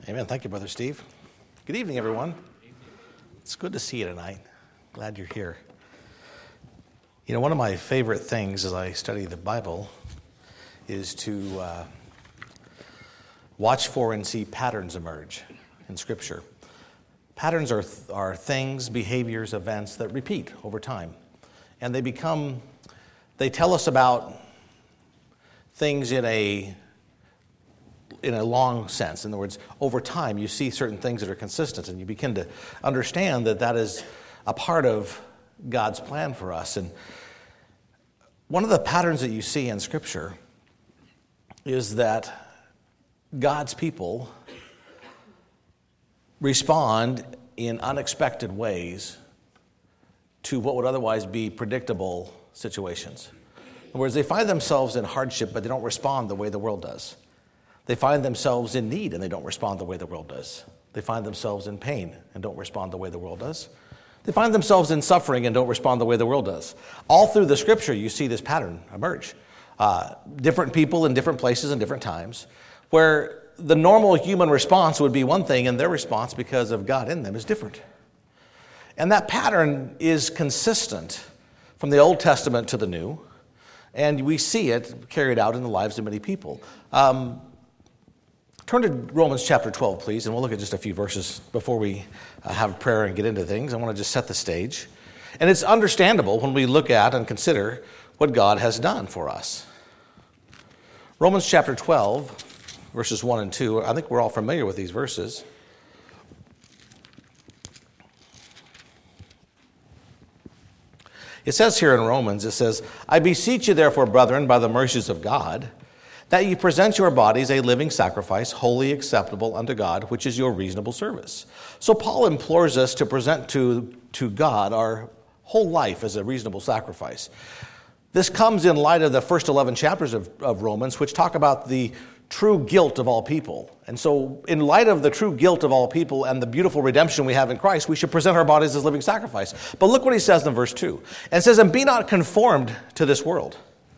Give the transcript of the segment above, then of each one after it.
Amen. Thank you, Brother Steve. Good evening, everyone. It's good to see you tonight. Glad you're here. You know, one of my favorite things as I study the Bible is to watch for and see patterns emerge in Scripture. Patterns are things, behaviors, events that repeat over time. And they tell us about things in a long sense. In other words, over time, you see certain things that are consistent, and you begin to understand that that is a part of God's plan for us. And one of the patterns that you see in Scripture is that God's people respond in unexpected ways to what would otherwise be predictable situations. In other words, they find themselves in hardship, but they don't respond the way the world does. They find themselves in need, and they don't respond the way the world does. They find themselves in pain and don't respond the way the world does. They find themselves in suffering and don't respond the way the world does. All through the Scripture, you see this pattern emerge. Different people in different places and different times, where the normal human response would be one thing, and their response, because of God in them, is different. And that pattern is consistent from the Old Testament to the New, and we see it carried out in the lives of many people. Turn to Romans chapter 12, please, and we'll look at just a few verses before we have prayer and get into things. I want to just set the stage. And it's understandable when we look at and consider what God has done for us. Romans chapter 12, verses 1 and 2. I think we're all familiar with these verses. It says here in Romans, it says, I beseech you therefore, brethren, by the mercies of God, that you present your bodies a living sacrifice, wholly acceptable unto God, which is your reasonable service. So Paul implores us to present to God our whole life as a reasonable sacrifice. This comes in light of the first 11 chapters of Romans, which talk about the true guilt of all people. And so in light of the true guilt of all people and the beautiful redemption we have in Christ, we should present our bodies as living sacrifice. But look what he says in verse 2. And it says, and be not conformed to this world.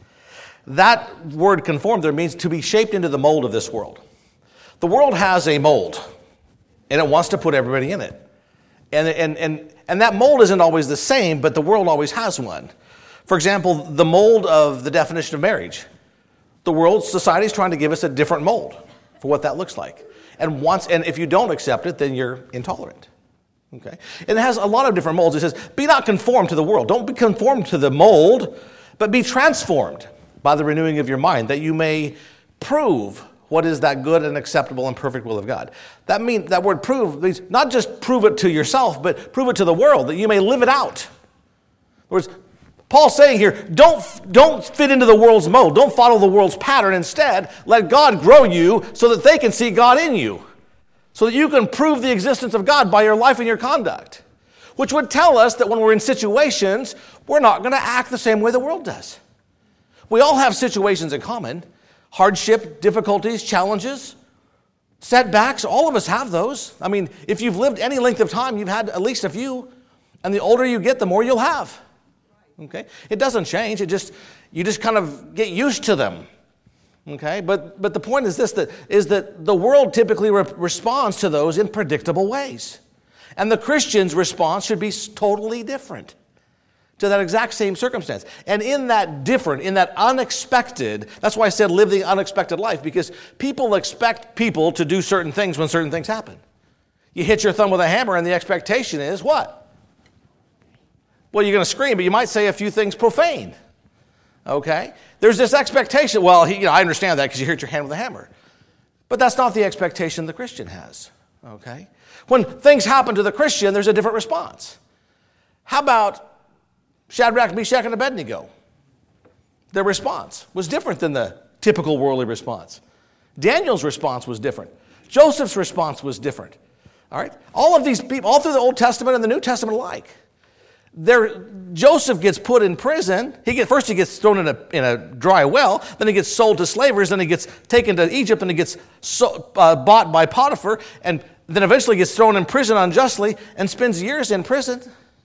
That word conformed there means to be shaped into the mold of this world. The world has a mold, and it wants to put everybody in it. And that mold isn't always the same, but the world always has one. For example, the mold of the definition of marriage. The world, society is trying to give us a different mold for what that looks like. And if you don't accept it, then you're intolerant. Okay? And it has a lot of different molds. It says, be not conformed to the world. Don't be conformed to the mold, but be transformed by the renewing of your mind, that you may prove what is that good and acceptable and perfect will of God. That word prove means not just prove it to yourself, but prove it to the world, that you may live it out. In other words, Paul's saying here, don't fit into the world's mold. Don't follow the world's pattern. Instead, let God grow you so that they can see God in you, so that you can prove the existence of God by your life and your conduct, which would tell us that when we're in situations, we're not going to act the same way the world does. We all have situations in common, hardship, difficulties, challenges, setbacks. All of us have those. I mean, if you've lived any length of time, you've had at least a few. And the older you get, the more you'll have. Okay? It doesn't change. You just kind of get used to them. Okay? But the point is this, that the world typically responds to those in predictable ways. And the Christian's response should be totally different to that exact same circumstance. And in that unexpected, that's why I said live the unexpected life, because people expect people to do certain things when certain things happen. You hit your thumb with a hammer and the expectation is what? Well, you're going to scream, but you might say a few things profane. Okay? There's this expectation, well, I understand that because you hit your hand with a hammer. But that's not the expectation the Christian has. Okay? When things happen to the Christian, there's a different response. How about Shadrach, Meshach, and Abednego? Their response was different than the typical worldly response. Daniel's response was different. Joseph's response was different. All right? All of these people, all through the Old Testament and the New Testament alike, Joseph gets put in prison. First he gets thrown in a dry well. Then he gets sold to slavers. Then he gets taken to Egypt. And he gets bought by Potiphar. And then eventually gets thrown in prison unjustly and spends years in prison.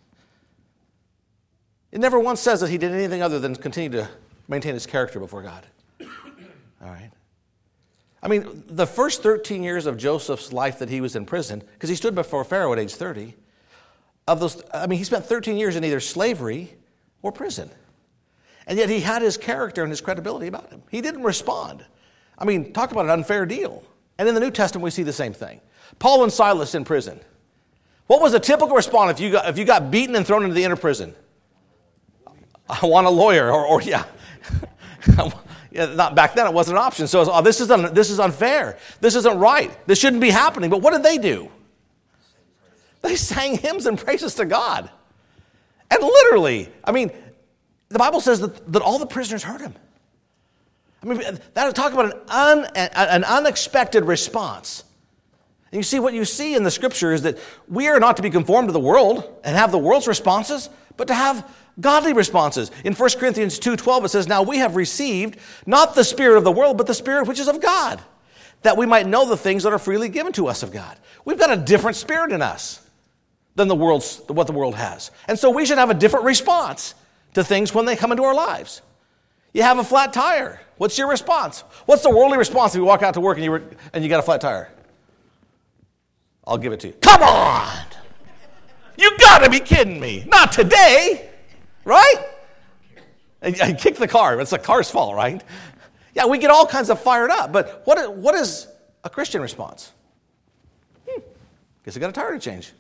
It never once says that he did anything other than continue to maintain his character before God. All right. I mean, the first 13 years of Joseph's life that he was in prison, because he stood before Pharaoh at age 30, he spent 13 years in either slavery or prison. And yet he had his character and his credibility about him. He didn't respond. I mean, talk about an unfair deal. And in the New Testament, we see the same thing. Paul and Silas in prison. What was a typical response if you got beaten and thrown into the inner prison? I want a lawyer, or yeah. Yeah, not back then, it wasn't an option. So this is unfair. This isn't right. This shouldn't be happening. But what did they do? They sang hymns and praises to God. And literally, I mean, the Bible says that all the prisoners heard him. I mean, that talk about an unexpected response. And you see, what you see in the Scripture is that we are not to be conformed to the world and have the world's responses, but to have godly responses. In 1 Corinthians 2:12, it says, "Now we have received not the spirit of the world, but the Spirit which is of God, that we might know the things that are freely given to us of God." We've got a different spirit in us than what the world has. And so we should have a different response to things when they come into our lives. You have a flat tire. What's your response? What's the worldly response if you walk out to work and you got a flat tire? I'll give it to you. Come on! You got to be kidding me. Not today, right? And kick the car. It's the car's fault, right? Yeah, we get all kinds of fired up. But what is a Christian response? Guess I got a tire to change.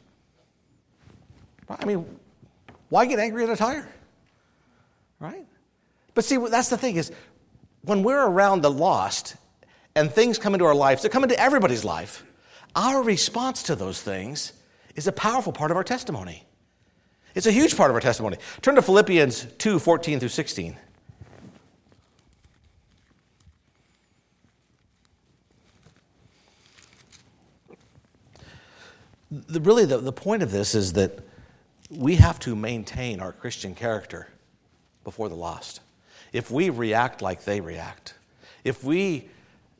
I mean, why get angry at a tire? Right? But see, that's the thing is, when we're around the lost and things come into our lives, they come into everybody's life, our response to those things is a powerful part of our testimony. It's a huge part of our testimony. Turn to Philippians 2:14 through 16. The point of this is that we have to maintain our Christian character before the lost. If we react like they react, if we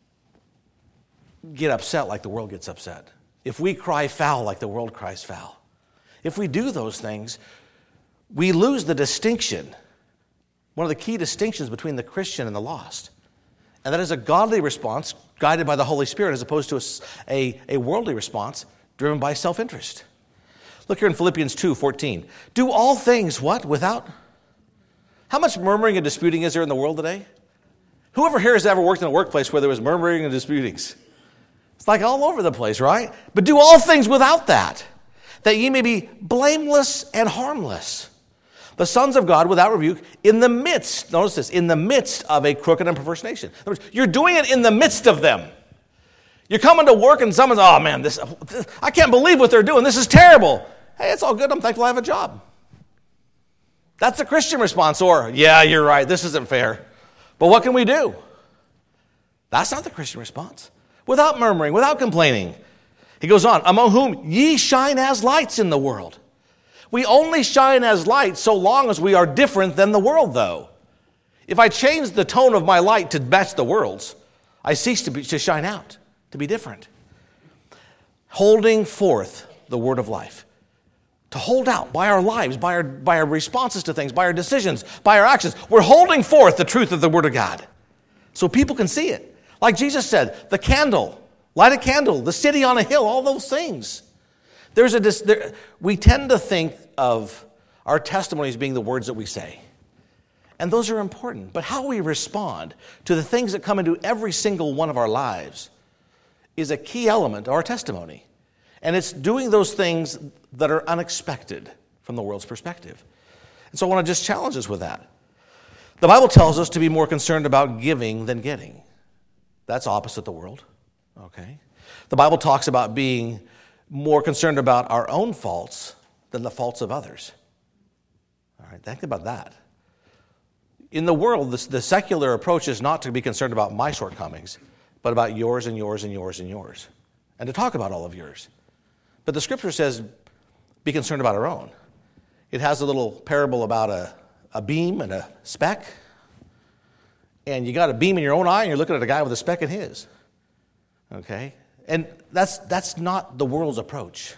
get upset like the world gets upset, if we cry foul like the world cries foul, if we do those things, we lose the distinction, one of the key distinctions between the Christian and the lost. And that is a godly response guided by the Holy Spirit as opposed to a worldly response driven by self-interest. Look here in Philippians 2:14. Do all things what? Without? How much murmuring and disputing is there in the world today? Whoever here has ever worked in a workplace where there was murmuring and disputings? It's like all over the place, right? But do all things without that ye may be blameless and harmless, the sons of God without rebuke, in the midst, notice this, in the midst of a crooked and perverse nation. In other words, you're doing it in the midst of them. You're coming to work and someone's, oh man, this I can't believe what they're doing. This is terrible. Hey, it's all good. I'm thankful I have a job. That's a Christian response. Or, yeah, you're right. This isn't fair. But what can we do? That's not the Christian response. Without murmuring, without complaining. He goes on, among whom ye shine as lights in the world. We only shine as lights so long as we are different than the world, though. If I change the tone of my light to match the world's, I cease to shine out, to be different. Holding forth the word of life. To hold out by our lives, by our responses to things, by our decisions, by our actions. We're holding forth the truth of the Word of God so people can see it. Like Jesus said, the candle, light a candle, the city on a hill, all those things. We tend to think of our testimonies being the words that we say. And those are important. But how we respond to the things that come into every single one of our lives is a key element of our testimony. And it's doing those things that are unexpected from the world's perspective. And so I want to just challenge us with that. The Bible tells us to be more concerned about giving than getting. That's opposite the world. Okay. The Bible talks about being more concerned about our own faults than the faults of others. All right, think about that. In the world, the secular approach is not to be concerned about my shortcomings, but about yours and yours and yours and yours, and to talk about all of yours. But the Scripture says, be concerned about our own. It has a little parable about a beam and a speck. And you got a beam in your own eye, and you're looking at a guy with a speck in his. Okay? And that's not the world's approach.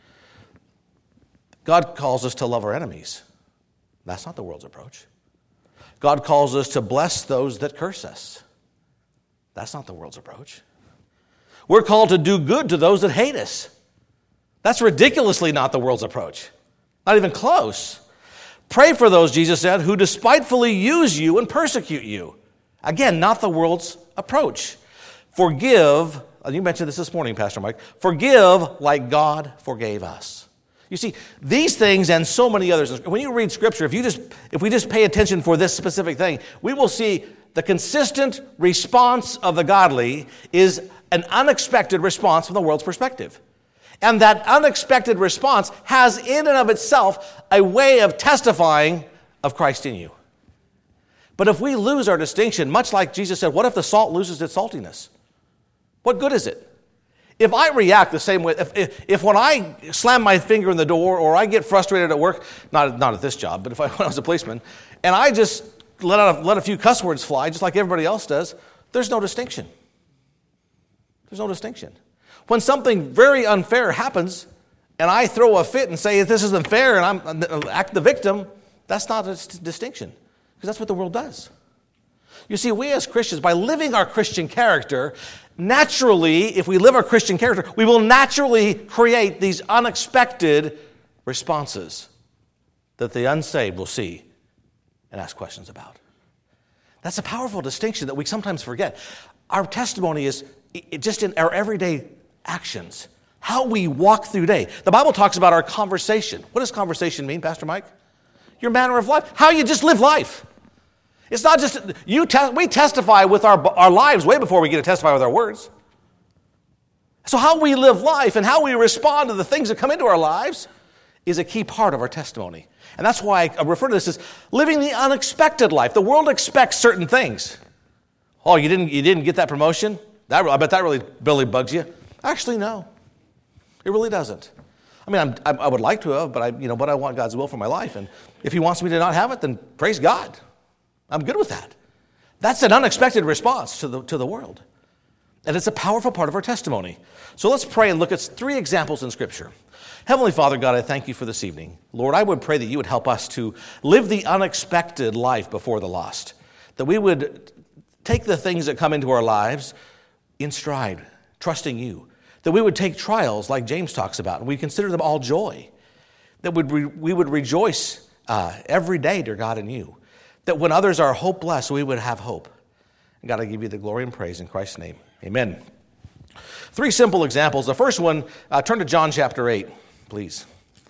God calls us to love our enemies. That's not the world's approach. God calls us to bless those that curse us. That's not the world's approach. We're called to do good to those that hate us. That's ridiculously not the world's approach. Not even close. Pray for those, Jesus said, who despitefully use you and persecute you. Again, not the world's approach. Forgive, you mentioned this morning, Pastor Mike, forgive like God forgave us. You see, these things and so many others, when you read Scripture, if we just pay attention for this specific thing, we will see the consistent response of the godly is an unexpected response from the world's perspective. And that unexpected response has in and of itself a way of testifying of Christ in you. But if we lose our distinction, much like Jesus said, what if the salt loses its saltiness? What good is it? If I react the same way, if when I slam my finger in the door or I get frustrated at work, not at this job, but when I was a policeman, and I just let a few cuss words fly, just like everybody else does, there's no distinction. There's no distinction. When something very unfair happens, and I throw a fit and say, this isn't fair, and I act the victim, that's not a distinction, because that's what the world does. You see, we as Christians, by living our Christian character, naturally, if we live our Christian character, we will naturally create these unexpected responses that the unsaved will see and ask questions about. That's a powerful distinction that we sometimes forget. Our testimony is just in our everyday actions, how we walk through day. The Bible talks about our conversation. What does conversation mean, Pastor Mike? Your manner of life, how you just live life. It's not just, we testify with our lives way before we get to testify with our words. So how we live life and how we respond to the things that come into our lives is a key part of our testimony. And that's why I refer to this as living the unexpected life. The world expects certain things. Oh, you didn't get that promotion? I bet that really bugs you. Actually, no. It really doesn't. I mean, I would like to have, but I want God's will for my life. And if He wants me to not have it, then praise God. I'm good with that. That's an unexpected response to the world. And it's a powerful part of our testimony. So let's pray and look at 3 examples in Scripture. Heavenly Father, God, I thank you for this evening. Lord, I would pray that you would help us to live the unexpected life before the lost. That we would take the things that come into our lives in stride, trusting you. That we would take trials like James talks about, and we consider them all joy. That we would rejoice every day, dear God, in you. That when others are hopeless, we would have hope. And God, I give you the glory and praise in Christ's name. Amen. 3 simple examples. The first one, turn to John chapter 8, please.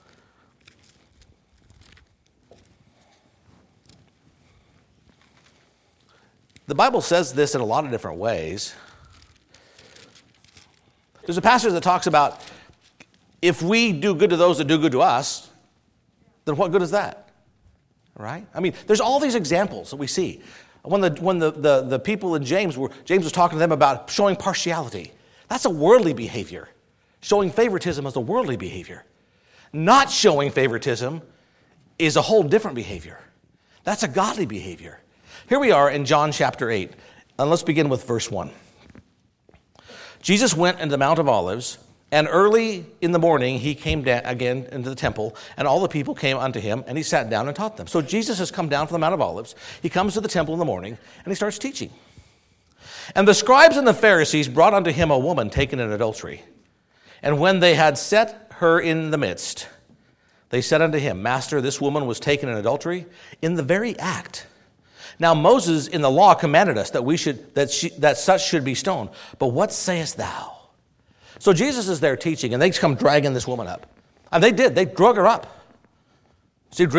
The Bible says this in a lot of different ways. There's a passage that talks about if we do good to those that do good to us, then what good is that? Right? I mean, there's all these examples that we see. When the people in James was talking to them about showing partiality. That's a worldly behavior. Showing favoritism is a worldly behavior. Not showing favoritism is a whole different behavior. That's a godly behavior. Here we are in John chapter 8, and let's begin with verse 1. Jesus went into the Mount of Olives, and early in the morning he came down again into the temple, and all the people came unto him, and he sat down and taught them. So Jesus has come down from the Mount of Olives. He comes to the temple in the morning, and he starts teaching. And the scribes and the Pharisees brought unto him a woman taken in adultery. And when they had set her in the midst, they said unto him, Master, this woman was taken in adultery in the very act. Now Moses in the law commanded us that such should be stoned. But what sayest thou? So Jesus is there teaching, and they come dragging this woman up. And they did. They drug her up. See,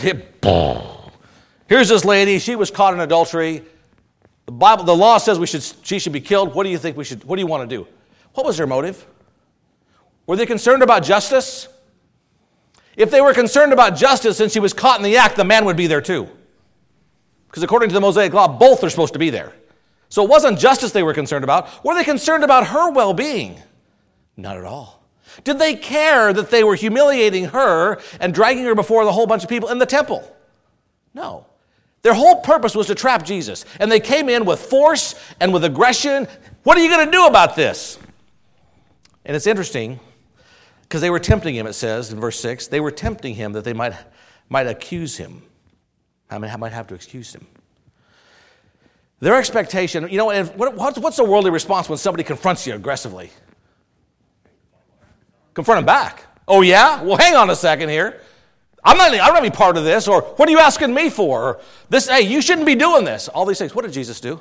here's this lady. She was caught in adultery. The law says she should be killed. What do you think what do you want to do? What was their motive? Were they concerned about justice? If they were concerned about justice and she was caught in the act, the man would be there too. Because according to the Mosaic law, both are supposed to be there. So it wasn't justice they were concerned about. Were they concerned about her well-being? Not at all. Did they care that they were humiliating her and dragging her before the whole bunch of people in the temple? No. Their whole purpose was to trap Jesus. And they came in with force and with aggression. What are you going to do about this? And it's interesting because they were tempting him, it says in verse 6. They were tempting him that they might accuse him. I might have to excuse him. Their expectation, what's the worldly response when somebody confronts you aggressively? Confront them back. Oh, yeah? Well, hang on a second here. I don't want to be part of this, or what are you asking me for? Or hey, you shouldn't be doing this. All these things. What did Jesus do?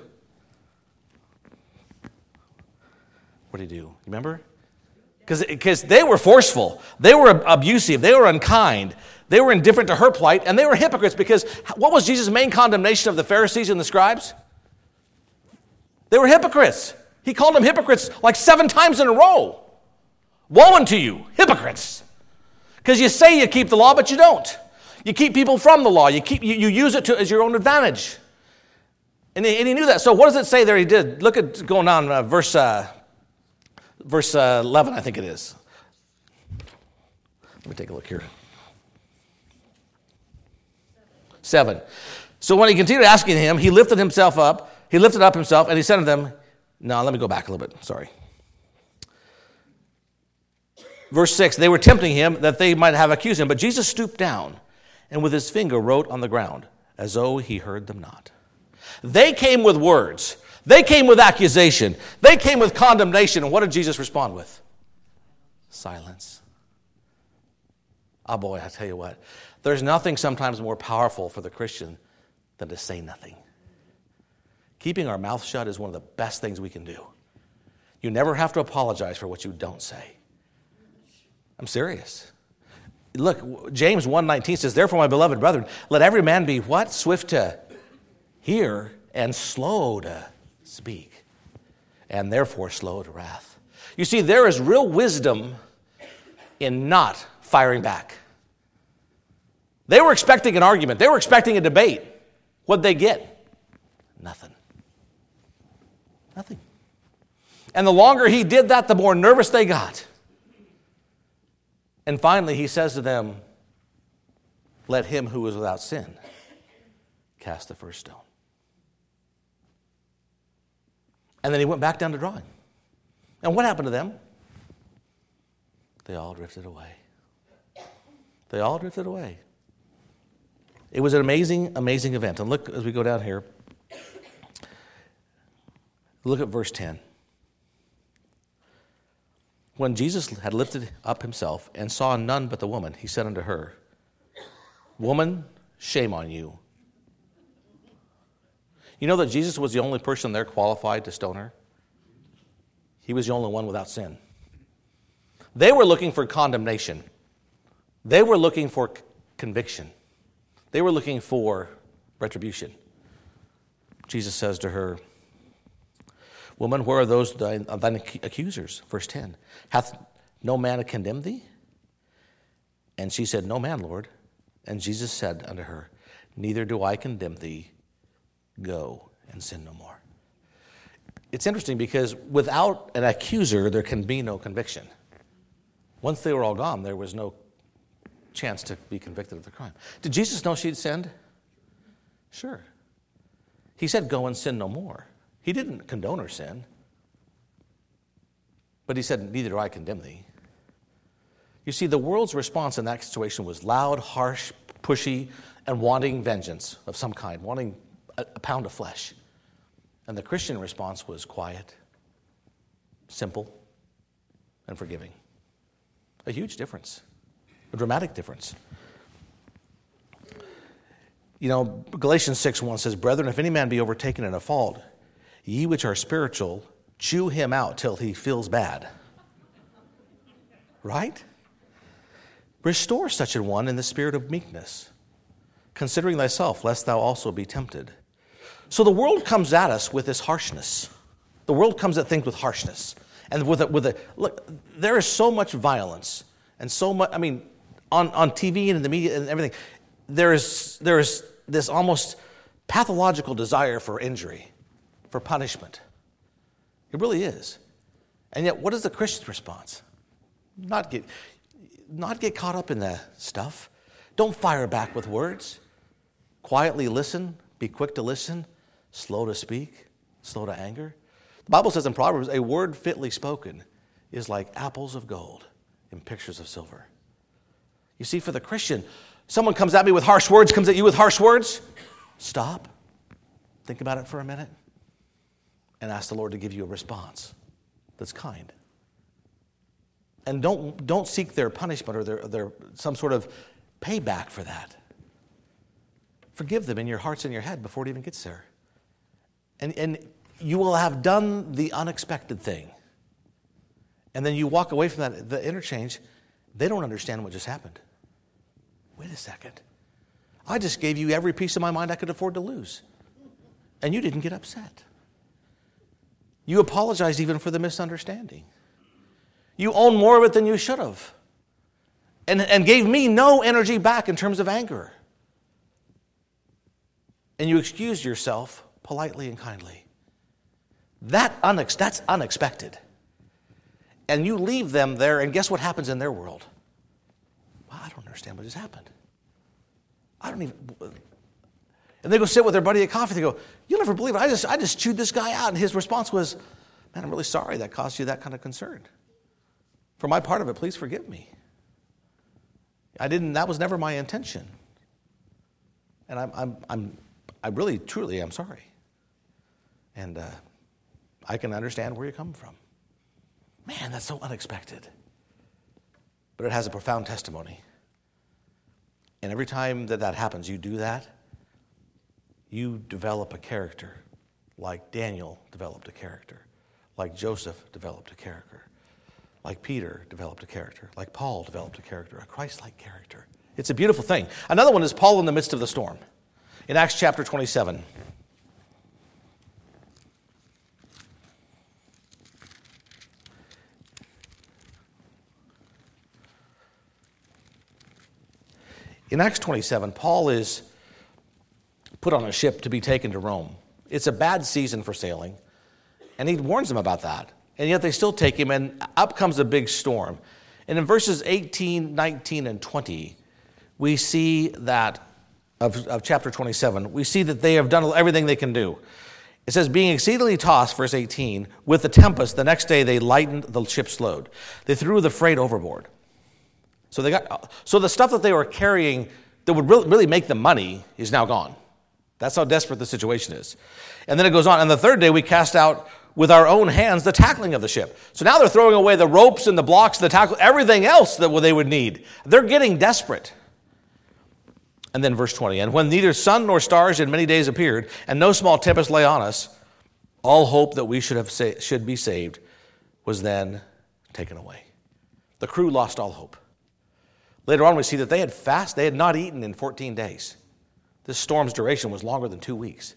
What did he do? You remember? Because they were forceful. They were abusive. They were unkind. They were indifferent to her plight, and they were hypocrites because what was Jesus' main condemnation of the Pharisees and the scribes? They were hypocrites. He called them hypocrites like 7 times in a row. Woe unto you, hypocrites. Because you say you keep the law, but you don't. You keep people from the law. You use it as your own advantage. And he knew that. So what does it say there he did? Look at going on verse 11, I think it is. Let me take a look here. 7. So when he continued asking him, he lifted up himself, and he said to them, no, let me go back a little bit. Sorry. Verse 6, they were tempting him that they might have accused him, but Jesus stooped down and with his finger wrote on the ground as though he heard them not. They came with words. They came with accusation. They came with condemnation. And what did Jesus respond with? Silence. Oh boy, I tell you what. There's nothing sometimes more powerful for the Christian than to say nothing. Keeping our mouth shut is one of the best things we can do. You never have to apologize for what you don't say. I'm serious. Look, James 1:19 says, therefore, my beloved brethren, let every man be what? Swift to hear and slow to speak, and therefore slow to wrath. You see, there is real wisdom in not firing back. They were expecting an argument. They were expecting a debate. What'd they get? Nothing. Nothing. And the longer he did that, the more nervous they got. And finally, he says to them, let him who is without sin cast the first stone. And then he went back down to drawing. And what happened to them? They all drifted away. They all drifted away. It was an amazing, amazing event. And look, as we go down here, look at verse 10. When Jesus had lifted up himself and saw none but the woman, he said unto her, woman, shame on you. You know that Jesus was the only person there qualified to stone her? He was the only one without sin. They were looking for condemnation. They were looking for conviction. They were looking for retribution. Jesus says to her, woman, where are those thine accusers? Verse 10. Hath no man condemned thee? And she said, no man, Lord. And Jesus said unto her, neither do I condemn thee. Go and sin no more. It's interesting because without an accuser, there can be no conviction. Once they were all gone, there was no chance to be convicted of the crime. Did Jesus know she'd sinned? Sure. He said, go and sin no more. He didn't condone her sin. But he said, neither do I condemn thee. You see, the world's response in that situation was loud, harsh, pushy, and wanting vengeance of some kind, wanting a pound of flesh. And the Christian response was quiet, simple, and forgiving. A huge difference, a dramatic difference. You know, Galatians 6:1 says, brethren, if any man be overtaken in a fault, ye which are spiritual, chew him out till he feels bad. Right? Restore such an one in the spirit of meekness, considering thyself, lest thou also be tempted. So the world comes at us with this harshness. The world comes at things with harshness. And look, there is so much violence and so much, I mean, on TV and in the media and everything, there is this almost pathological desire for injury, for punishment. It really is. And yet, what is the Christian's response? Not get caught up in the stuff. Don't fire back with words. Quietly listen. Be quick to listen. Slow to speak. Slow to anger. The Bible says in Proverbs, a word fitly spoken is like apples of gold in pictures of silver. You see, for the Christian, someone comes at me with harsh words, comes at you with harsh words. Stop. Think about it for a minute. and ask the Lord to give you a response that's kind. And don't seek their punishment or their some sort of payback for that. Forgive them in your hearts and your head before it even gets there. And you will have done the unexpected thing. And then you walk away from that, the interchange, they don't understand what just happened. Wait a second. I just gave you every piece of my mind I could afford to lose. And you didn't get upset. You apologized even for the misunderstanding. You own more of it than you should have. And gave me no energy back in terms of anger. And you excused yourself politely and kindly. That's unexpected. And you leave them there, and guess what happens in their world? Well, I don't understand what just happened. And they go sit with their buddy at coffee. They go, "You'll never believe it. I just chewed this guy out." And his response was, "Man, I'm really sorry that caused you that kind of concern. For my part of it, please forgive me. That was never my intention. And I really, truly am sorry. And I can understand where you're coming from." Man, that's so unexpected. But it has a profound testimony. And every time that happens, you do that, you develop a character like Daniel developed a character, like Joseph developed a character, like Peter developed a character, like Paul developed a character, a Christ-like character. It's a beautiful thing. Another one is Paul in the midst of the storm. In Acts chapter 27. In Acts 27, Paul is put on a ship to be taken to Rome. It's a bad season for sailing, and he warns them about that. And yet they still take him, and up comes a big storm. And in verses 18, 19, and 20, we see that, of chapter 27, we see that they have done everything they can do. It says, being exceedingly tossed, verse 18, with the tempest, the next day they lightened the ship's load. They threw the freight overboard. So the stuff that they were carrying that would really make them money is now gone. That's how desperate the situation is. And then it goes on. And the third day we cast out with our own hands the tackling of the ship. So now they're throwing away the ropes and the blocks, the tackle, everything else that they would need. They're getting desperate. And then verse 20. And when neither sun nor stars in many days appeared, and no small tempest lay on us, all hope that we should be saved was then taken away. The crew lost all hope. Later on, we see that they had not eaten in 14 days. This storm's duration was longer than 2 weeks.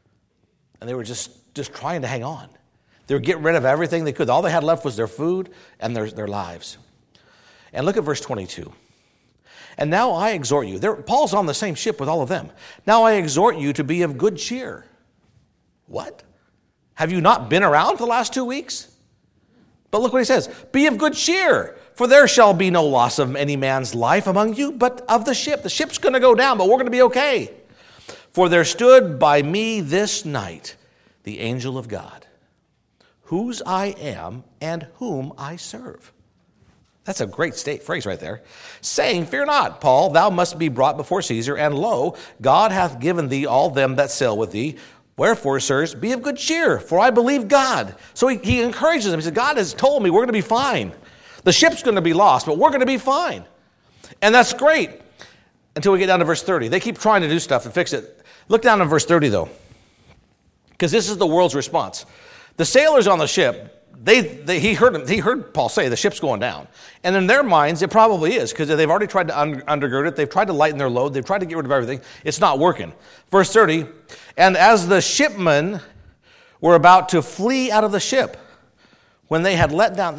And they were just trying to hang on. They were getting rid of everything they could. All they had left was their food and their lives. And look at verse 22. And now I exhort you. Paul's on the same ship with all of them. Now I exhort you to be of good cheer. What? Have you not been around for the last 2 weeks? But look what he says. Be of good cheer, for there shall be no loss of any man's life among you, but of the ship. The ship's going to go down, but we're going to be okay. For there stood by me this night the angel of God, whose I am and whom I serve. That's a great phrase right there. Saying, fear not, Paul, thou must be brought before Caesar, and lo, God hath given thee all them that sail with thee. Wherefore, sirs, be of good cheer, for I believe God. So he encourages them. He said, God has told me we're going to be fine. The ship's going to be lost, but we're going to be fine. And that's great until we get down to verse 30. They keep trying to do stuff and fix it. Look down in verse 30, though, because this is the world's response. The sailors on the ship, he heard Paul say the ship's going down. And in their minds, it probably is, because they've already tried to undergird it. They've tried to lighten their load. They've tried to get rid of everything. It's not working. Verse 30, and as the shipmen were about to flee out of the ship, when they had let down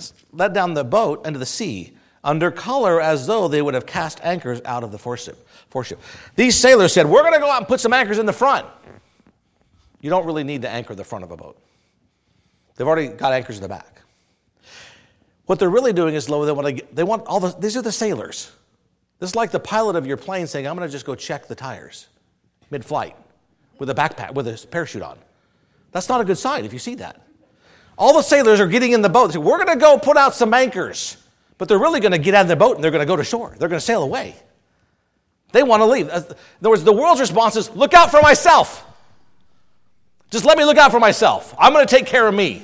the boat into the sea, under color as though they would have cast anchors out of the foreship. These sailors said, we're going to go out and put some anchors in the front. You don't really need to anchor the front of a boat. They've already got anchors in the back. What they're really doing is these are the sailors. This is like the pilot of your plane saying, I'm going to just go check the tires mid-flight with a backpack, with a parachute on. That's not a good sign if you see that. All the sailors are getting in the boat. They say, we're going to go put out some anchors. But they're really going to get out of the boat and they're going to go to shore. They're going to sail away. They want to leave. In other words, the world's response is, look out for myself. Just let me look out for myself. I'm going to take care of me.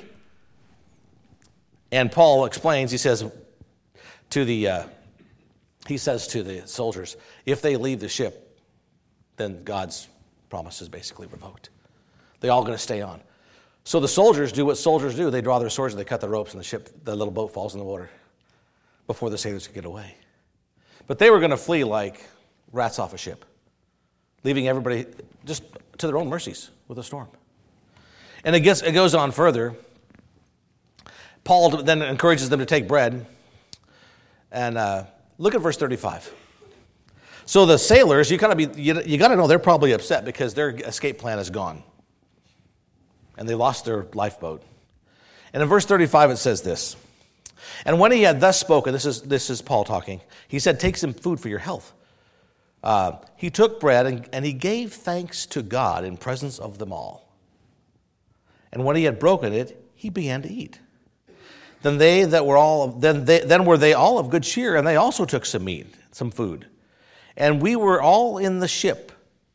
And Paul explains, he says to the soldiers, if they leave the ship, then God's promise is basically revoked. They're all going to stay on. So the soldiers do what soldiers do. They draw their swords and they cut the ropes, and the little boat falls in the water before the sailors could get away. But they were going to flee like rats off a ship, leaving everybody just to their own mercies with a storm. And it goes on further. Paul then encourages them to take bread. And look at verse 35. So the sailors, you got to know they're probably upset because their escape plan is gone. And they lost their lifeboat. And in verse 35 it says this. And when he had thus spoken, this is Paul talking, he said, take some food for your health. He took bread and he gave thanks to God in presence of them all. And when he had broken it, he began to eat. Then were they all of good cheer, and they also took some meat, some food. And we were all in the ship,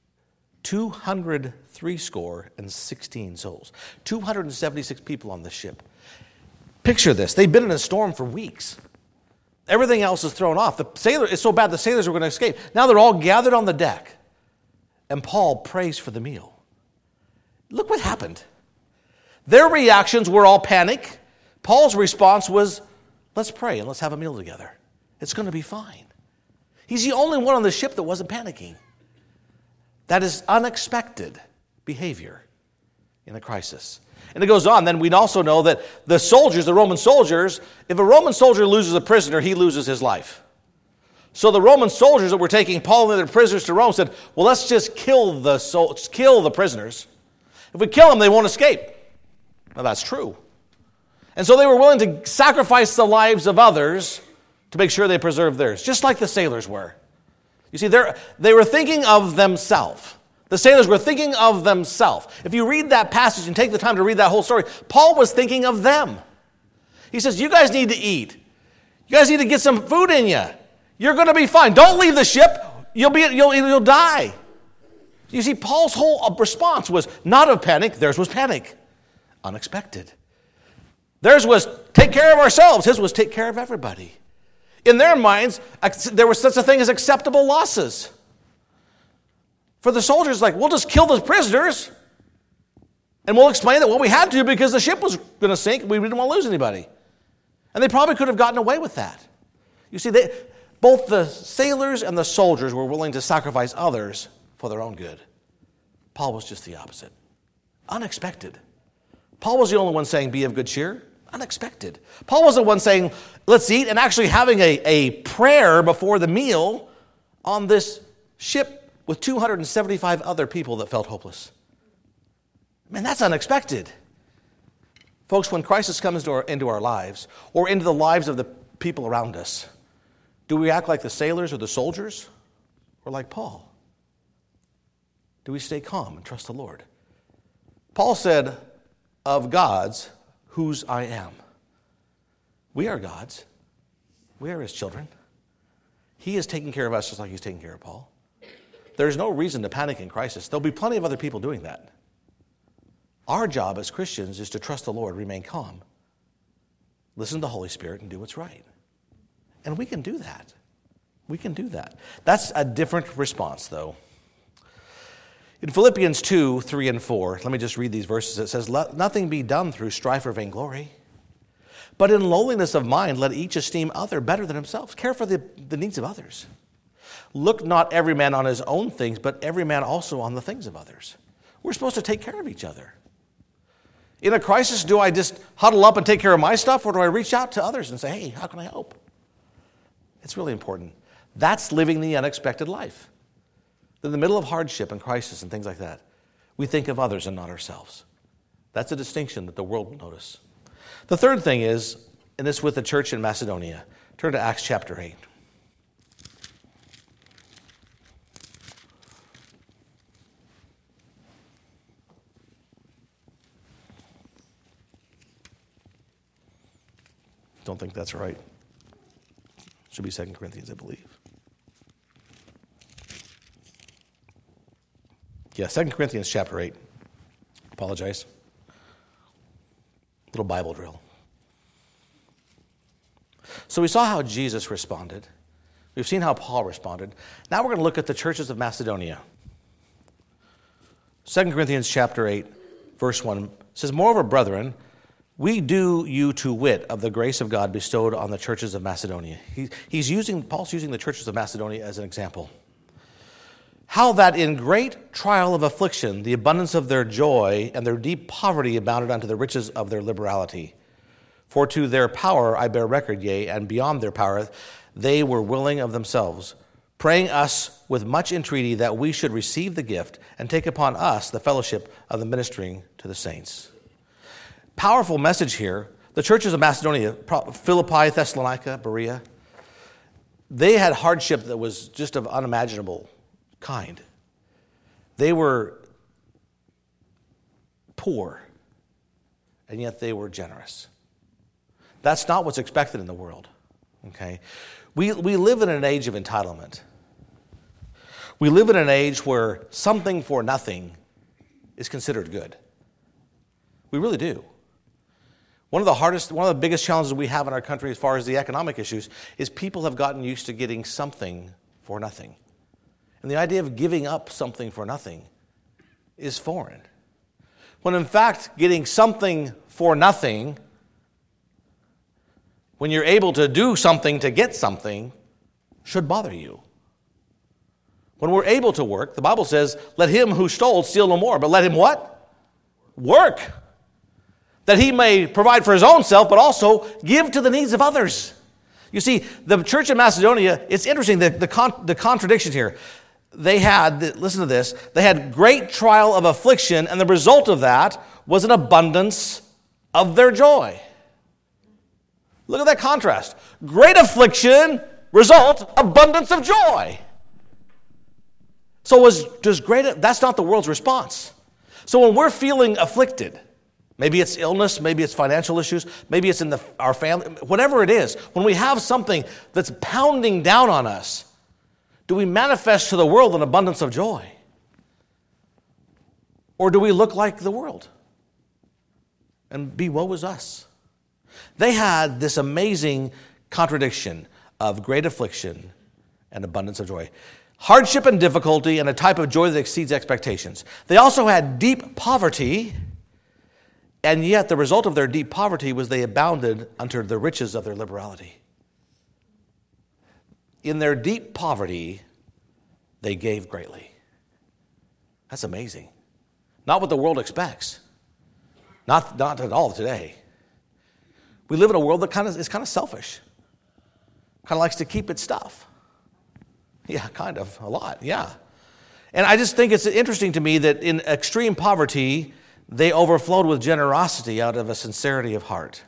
216 souls, 276 people on the ship. Picture this. They've been in a storm for weeks. Everything else is thrown off. It's so bad the sailors were going to escape. Now they're all gathered on the deck. And Paul prays for the meal. Look what happened. Their reactions were all panic. Paul's response was, let's pray and let's have a meal together. It's going to be fine. He's the only one on the ship that wasn't panicking. That is unexpected behavior in a crisis. And it goes on. Then we'd also know that the Roman soldiers, if a Roman soldier loses a prisoner, he loses his life. So the Roman soldiers that were taking Paul and their prisoners to Rome said, well, let's just kill the prisoners. If we kill them, they won't escape. Now, that's true. And so they were willing to sacrifice the lives of others to make sure they preserved theirs, just like the sailors were. You see, they were thinking of themselves. The sailors were thinking of themselves. If you read that passage and take the time to read that whole story, Paul was thinking of them. He says, you guys need to eat. You guys need to get some food in you. You're going to be fine. Don't leave the ship. You'll die. You see, Paul's whole response was not of panic. Theirs was panic. Unexpected. Theirs was take care of ourselves. His was take care of everybody. In their minds, there was such a thing as acceptable losses. For the soldiers, like, we'll just kill the prisoners, and we'll explain that, well, we had to because the ship was going to sink, and we didn't want to lose anybody. And they probably could have gotten away with that. You see, both the sailors and the soldiers were willing to sacrifice others for their own good. Paul was just the opposite. Unexpected. Paul was the only one saying, be of good cheer. Unexpected. Paul was the one saying, let's eat, and actually having a prayer before the meal on this ship with 275 other people that felt hopeless. Man, that's unexpected. Folks, when crisis comes into our lives, or into the lives of the people around us, do we act like the sailors or the soldiers, or like Paul? Do we stay calm and trust the Lord? Paul said, of God's, whose I am. We are God's. We are his children. He is taking care of us just like he's taking care of Paul. There's no reason to panic in crisis. There'll be plenty of other people doing that. Our job as Christians is to trust the Lord, remain calm, listen to the Holy Spirit, and do what's right. And we can do that. We can do that. That's a different response, though. In Philippians 2, 3, and 4, let me just read these verses. It says, let nothing be done through strife or vainglory, but in lowliness of mind, let each esteem other better than himself. Care for the needs of others. Look not every man on his own things, but every man also on the things of others. We're supposed to take care of each other. In a crisis, do I just huddle up and take care of my stuff, or do I reach out to others and say, hey, how can I help? It's really important. That's living the unexpected life. In the middle of hardship and crisis and things like that, we think of others and not ourselves. That's a distinction that the world will notice. The third thing is, and this with the church in Macedonia, turn to Acts chapter 8. Don't think that's right. Should be 2 Corinthians, I believe. Yeah, 2 Corinthians chapter 8. apologize. Little Bible drill. So we saw how Jesus responded. We've seen how Paul responded. Now we're going to look at the churches of Macedonia. 2 Corinthians chapter 8, verse 1 says, "Moreover, brethren, we do you to wit of the grace of God bestowed on the churches of Macedonia." Paul's using the churches of Macedonia as an example. "How that in great trial of affliction, the abundance of their joy and their deep poverty abounded unto the riches of their liberality. For to their power I bear record, yea, and beyond their power, they were willing of themselves, praying us with much entreaty that we should receive the gift and take upon us the fellowship of the ministering to the saints." Powerful message here. The churches of Macedonia, Philippi, Thessalonica, Berea, they had hardship that was just of unimaginable kind. They were poor, and yet they were generous. That's not what's expected in the world. Okay? We live in an age of entitlement. We live in an age where something for nothing is considered good. We really do. One of the biggest challenges we have in our country as far as the economic issues is people have gotten used to getting something for nothing. And the idea of giving up something for nothing is foreign. When in fact, getting something for nothing, when you're able to do something to get something, should bother you. When we're able to work, the Bible says, "Let him who stole steal no more," but let him what? Work. That he may provide for his own self, but also give to the needs of others. You see, the church in Macedonia, it's interesting, the contradiction here. They had, listen to this, they had great trial of affliction, and the result of that was an abundance of their joy. Look at that contrast. Great affliction, result, abundance of joy. So that's not the world's response. So when we're feeling afflicted, maybe it's illness, maybe it's financial issues, maybe it's in our family, whatever it is, when we have something that's pounding down on us, do we manifest to the world an abundance of joy? Or do we look like the world and be woe is us? They had this amazing contradiction of great affliction and abundance of joy. Hardship and difficulty and a type of joy that exceeds expectations. They also had deep poverty, and yet the result of their deep poverty was they abounded unto the riches of their liberality. In their deep poverty, they gave greatly. That's amazing. Not what the world expects. Not at all today. We live in a world that is kind of selfish. Kind of likes to keep its stuff. Yeah, kind of, a lot, yeah. And I just think it's interesting to me that in extreme poverty, they overflowed with generosity out of a sincerity of heart.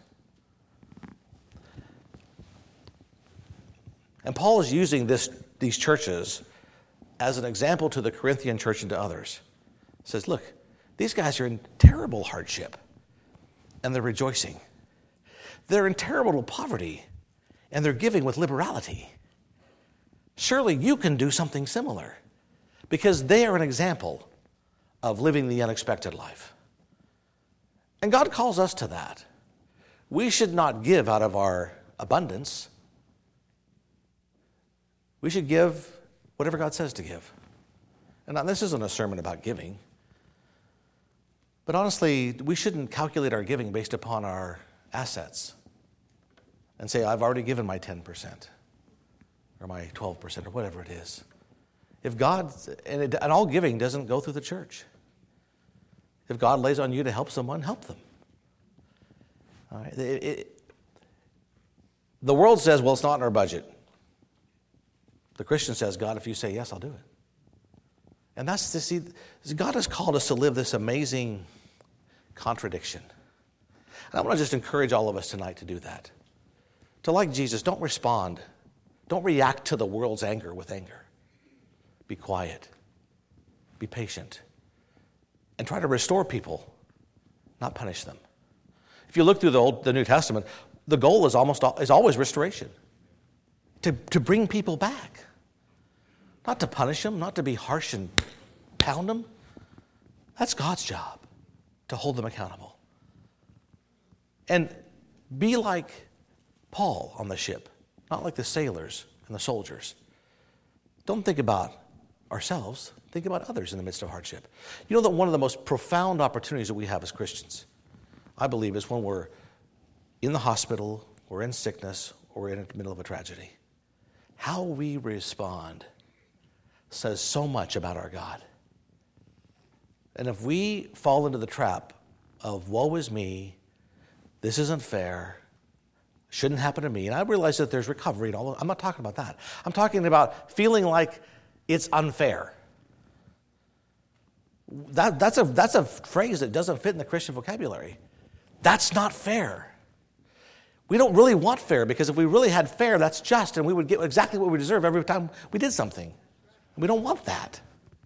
And Paul is using these churches as an example to the Corinthian church and to others. He says, look, these guys are in terrible hardship, and they're rejoicing. They're in terrible poverty, and they're giving with liberality. Surely you can do something similar, because they are an example of living the unexpected life. And God calls us to that. We should not give out of our abundance. We should give whatever God says to give. And now, this isn't a sermon about giving. But honestly, we shouldn't calculate our giving based upon our assets and say, I've already given my 10% or my 12% or whatever it is. If God, and all giving doesn't go through the church. If God lays on you to help someone, help them. All right. The world says, well, it's not in our budget. The Christian says, God, if you say yes, I'll do it. And that's to see, God has called us to live this amazing contradiction. And I want to just encourage all of us tonight to do that. To, like Jesus, don't respond. Don't react to the world's anger with anger. Be quiet. Be patient. And try to restore people, not punish them. If you look through the New Testament, the goal is always restoration. To bring people back. Not to punish them, not to be harsh and pound them. That's God's job. to hold them accountable. And be like Paul on the ship, not like the sailors and the soldiers. Don't think about ourselves. Think about others in the midst of hardship. You know that one of the most profound opportunities that we have as Christians, I believe, is when we're in the hospital, we're in sickness, or we're in the middle of a tragedy. How we respond says so much about our God. And if we fall into the trap of woe is me, this isn't fair, shouldn't happen to me, and I realize that there's recovery and all. I'm not talking about that. I'm talking about feeling like it's unfair. That's a phrase that doesn't fit in the Christian vocabulary. That's not fair. We don't really want fair, because if we really had fair, that's just, and we would get exactly what we deserve every time we did something. We don't want that.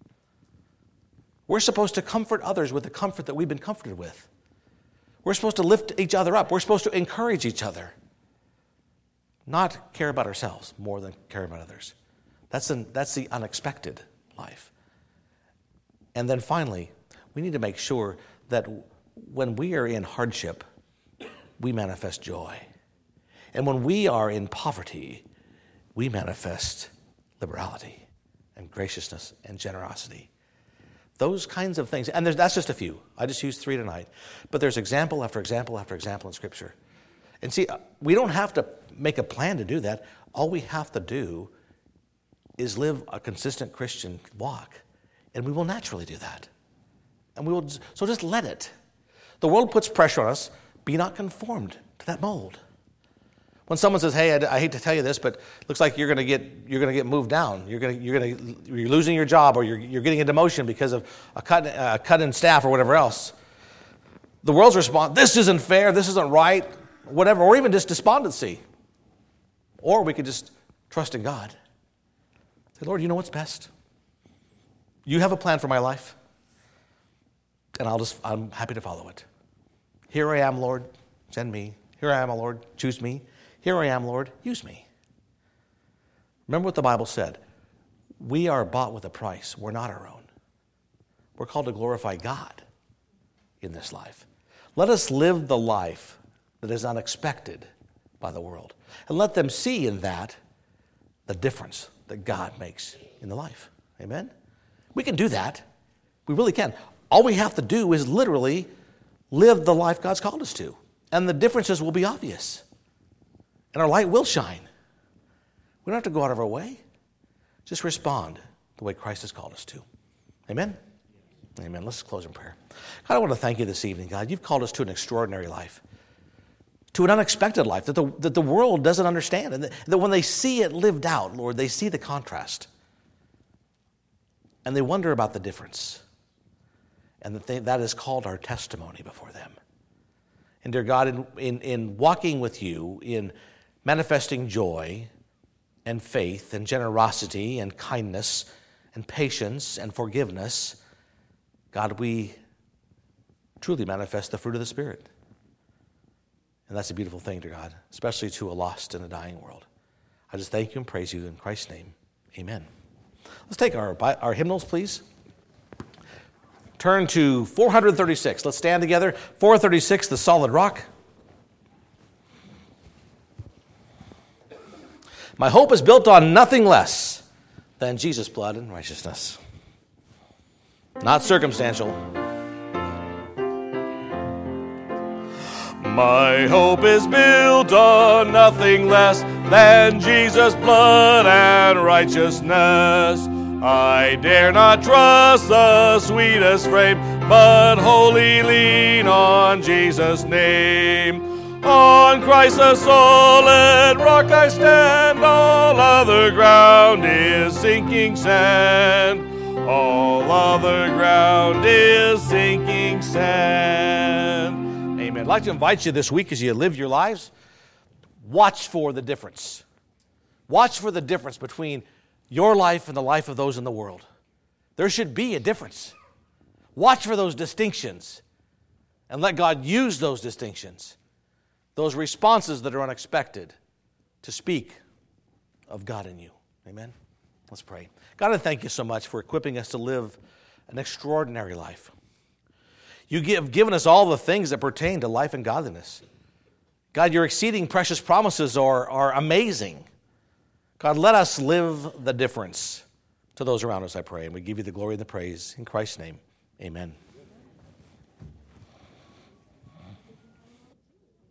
We're supposed to comfort others with the comfort that we've been comforted with. We're supposed to lift each other up. We're supposed to encourage each other. Not care about ourselves more than care about others. That's the unexpected life. And then finally, we need to make sure that when we are in hardship, we manifest joy. And when we are in poverty, we manifest liberality and graciousness and generosity. Those kinds of things. And that's just a few. I just used 3 tonight. But there's example after example after example in Scripture. And see, we don't have to make a plan to do that. All we have to do is live a consistent Christian walk. And we will naturally do that. And so just let it. The world puts pressure on us. Be not conformed to that mold. When someone says, "Hey, I hate to tell you this, but it looks like you're going to get moved down. You're losing your job, or you're getting a demotion because of a cut in staff or whatever else." The world's response: "This isn't fair. This isn't right." Whatever, or even just despondency. Or we could just trust in God. Say, "Lord, you know what's best. You have a plan for my life, and I'm happy to follow it. Here I am, Lord, send me. Here I am, Lord, choose me. Here I am, Lord, use me." Remember what the Bible said. We are bought with a price. We're not our own. We're called to glorify God in this life. Let us live the life that is unexpected by the world. And let them see in that the difference that God makes in the life. Amen? We can do that. We really can. All we have to do is literally live the life God's called us to. And the differences will be obvious. And our light will shine. We don't have to go out of our way. Just respond the way Christ has called us to. Amen? Amen. Let's close in prayer. God, I want to thank you this evening, God. You've called us to an extraordinary life, to an unexpected life that the world doesn't understand. And that when they see it lived out, Lord, they see the contrast. And they wonder about the difference. And that is called our testimony before them. And dear God, in walking with you, in manifesting joy and faith and generosity and kindness and patience and forgiveness, God, we truly manifest the fruit of the Spirit. And that's a beautiful thing, dear God, especially to a lost and a dying world. I just thank you and praise you in Christ's name. Amen. Let's take our hymnals, please. Turn to 436. Let's stand together. 436, The Solid Rock. My hope is built on nothing less than Jesus' blood and righteousness. Not circumstantial. My hope is built on nothing less than Jesus' blood and righteousness. I dare not trust the sweetest frame, but wholly lean on Jesus' name. On Christ the solid rock I stand, all other ground is sinking sand. All other ground is sinking sand. Amen. I'd like to invite you this week as you live your lives, watch for the difference. Watch for the difference between your life and the life of those in the world. There should be a difference. Watch for those distinctions and let God use those distinctions, those responses that are unexpected, to speak of God in you. Amen? Let's pray. God, I thank you so much for equipping us to live an extraordinary life. You have given us all the things that pertain to life and godliness. God, your exceeding precious promises are amazing. God, let us live the difference to those around us, I pray. And we give you the glory and the praise. In Christ's name, amen.